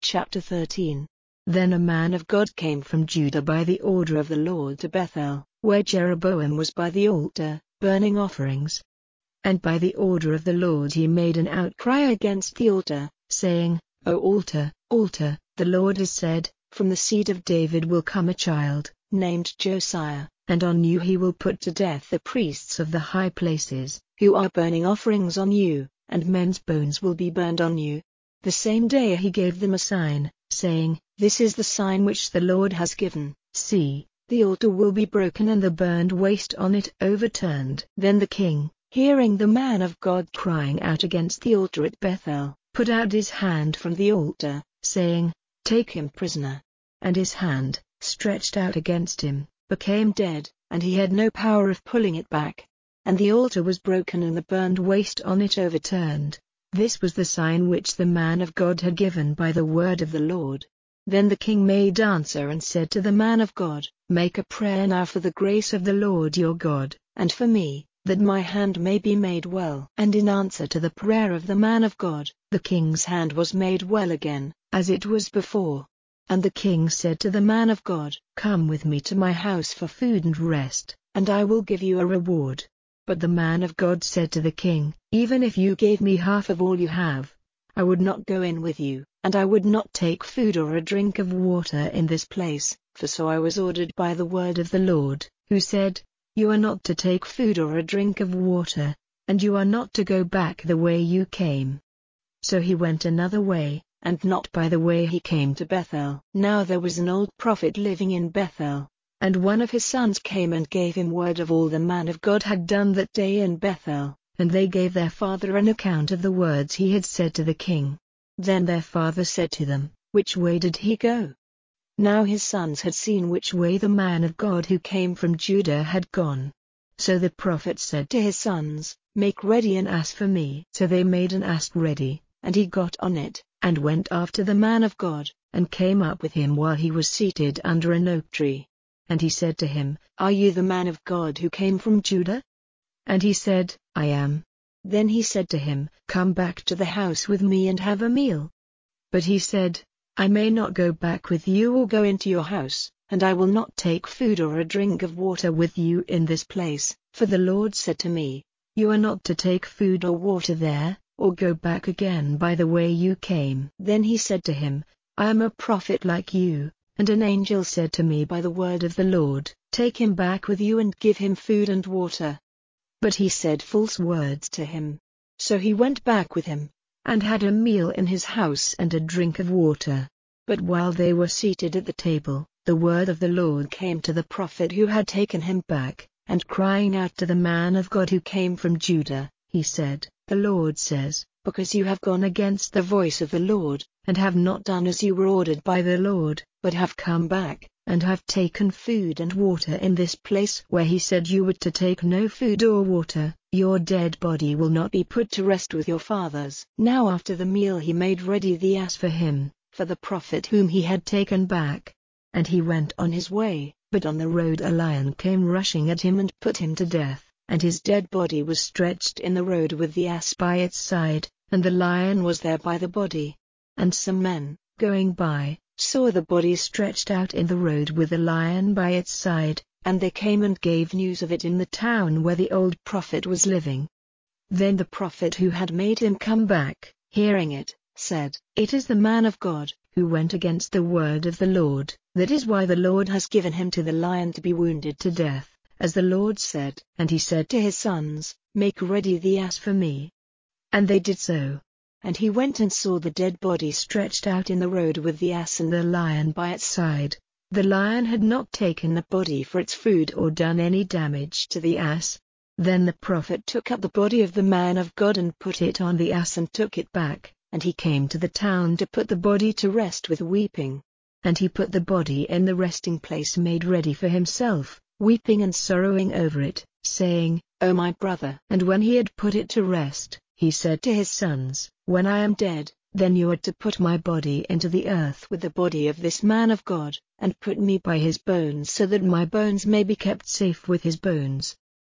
Chapter 13. Then a man of God came from Judah by the order of the Lord to Bethel, where Jeroboam was by the altar, burning offerings. And by the order of the Lord he made an outcry against the altar, saying, O altar, altar, the Lord has said, from the seed of David will come a child, named Josiah, and on you he will put to death the priests of the high places, who are burning offerings on you, and men's bones will be burned on you. The same day he gave them a sign, saying, This is the sign which the Lord has given. See, the altar will be broken and the burned waste on it overturned. Then the king, hearing the man of God crying out against the altar at Bethel, put out his hand from the altar, saying, Take him prisoner. And his hand, stretched out against him, became dead, and he had no power of pulling it back. And the altar was broken and the burned waste on it overturned. This was the sign which the man of God had given by the word of the Lord. Then the king made answer and said to the man of God, Make a prayer now for the grace of the Lord your God, and for me, that my hand may be made well. And in answer to the prayer of the man of God, the king's hand was made well again, as it was before. And the king said to the man of God, Come with me to my house for food and rest, and I will give you a reward. But the man of God said to the king, Even if you gave me half of all you have, I would not go in with you, and I would not take food or a drink of water in this place, for so I was ordered by the word of the Lord, who said, You are not to take food or a drink of water, and you are not to go back the way you came. So he went another way, and not by the way he came to Bethel. Now there was an old prophet living in Bethel. And one of his sons came and gave him word of all the man of God had done that day in Bethel, and they gave their father an account of the words he had said to the king. Then their father said to them, Which way did he go? Now his sons had seen which way the man of God who came from Judah had gone. So the prophet said to his sons, Make ready an ass for me. So they made an ass ready, and he got on it, and went after the man of God, and came up with him while he was seated under an oak tree. And he said to him, Are you the man of God who came from Judah? And he said, I am. Then he said to him, Come back to the house with me and have a meal. But he said, I may not go back with you or go into your house, and I will not take food or a drink of water with you in this place, for the Lord said to me, You are not to take food or water there, or go back again by the way you came. Then he said to him, I am a prophet like you. And an angel said to me by the word of the Lord, Take him back with you and give him food and water. But he said false words to him. So he went back with him, and had a meal in his house and a drink of water. But while they were seated at the table, the word of the Lord came to the prophet who had taken him back, and crying out to the man of God who came from Judah, he said, The Lord says, Because you have gone against the voice of the Lord, and have not done as you were ordered by the Lord, but have come back, and have taken food and water in this place where he said you were to take no food or water, your dead body will not be put to rest with your fathers. Now after the meal he made ready the ass for him, for the prophet whom he had taken back. And he went on his way, but on the road a lion came rushing at him and put him to death, and his dead body was stretched in the road with the ass by its side, and the lion was there by the body. And some men, going by, saw the body stretched out in the road with the lion by its side, and they came and gave news of it in the town where the old prophet was living. Then the prophet who had made him come back, hearing it, said, It is the man of God, who went against the word of the Lord, that is why the Lord has given him to the lion to be wounded to death, as the Lord said. And he said to his sons, Make ready the ass for me. And they did so. And he went and saw the dead body stretched out in the road with the ass and the lion by its side. The lion had not taken the body for its food or done any damage to the ass. Then the prophet took up the body of the man of God and put it on the ass and took it back, and he came to the town to put the body to rest with weeping. And he put the body in the resting place made ready for himself, weeping and sorrowing over it, saying, O my brother. And when he had put it to rest, he said to his sons, When I am dead, then you are to put my body into the earth with the body of this man of God, and put me by his bones so that my bones may be kept safe with his bones.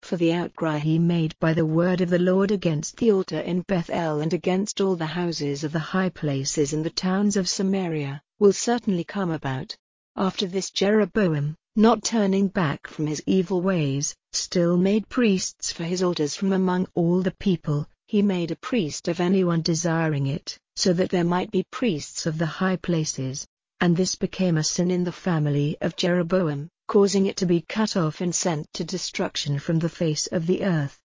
For the outcry he made by the word of the Lord against the altar in Bethel and against all the houses of the high places in the towns of Samaria, will certainly come about. After this Jeroboam, not turning back from his evil ways, still made priests for his altars from among all the people. He made a priest of anyone desiring it, so that there might be priests of the high places. And this became a sin in the family of Jeroboam, causing it to be cut off and sent to destruction from the face of the earth.